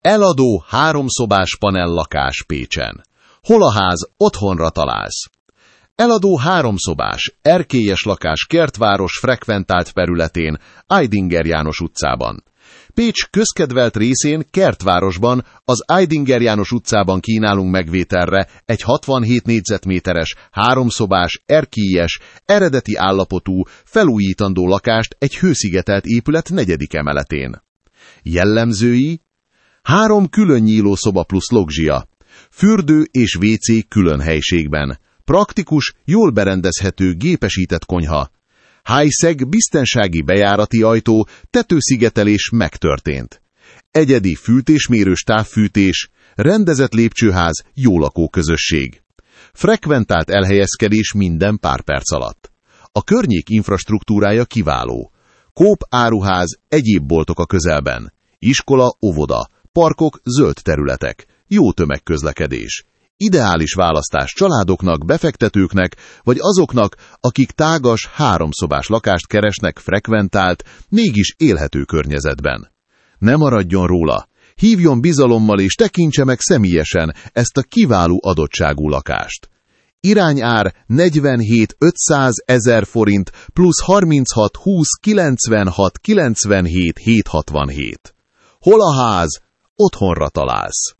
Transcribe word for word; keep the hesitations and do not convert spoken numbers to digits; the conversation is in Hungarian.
Eladó háromszobás panellakás Pécsen. Hol a ház, otthonra találsz. Eladó háromszobás, erkélyes lakás Kertváros frekventált területén, Eidinger János utcában. Pécs közkedvelt részén, Kertvárosban, az Eidinger János utcában kínálunk megvételre egy hatvanhét négyzetméteres, háromszobás, erkélyes, eredeti állapotú, felújítandó lakást egy hőszigetelt épület negyedik emeletén. Jellemzői: három külön nyíló szoba plusz logzsia, fürdő és vé cé külön helységben, praktikus, jól berendezhető gépesített konyha, high-szeg biztonsági bejárati ajtó, tetőszigetelés megtörtént. Egyedi fűtésmérős távfűtés, rendezett lépcsőház, jó lakóközösség. Frekventált elhelyezkedés minden pár perc alatt. A környék infrastruktúrája kiváló. Coop áruház, egyéb boltok a közelben. Iskola, óvoda, parkok, zöld területek, jó tömegközlekedés. Ideális választás családoknak, befektetőknek, vagy azoknak, akik tágas, háromszobás lakást keresnek frekventált, mégis élhető környezetben. Ne maradjon róla! Hívjon bizalommal és tekintse meg személyesen ezt a kiváló adottságú lakást. Irányár negyvenhét ötszáz ezer forint plusz harminchat húsz kilencvenhat kilencvenhét hétszázhatvanhét. Hol a ház? Otthonra találsz.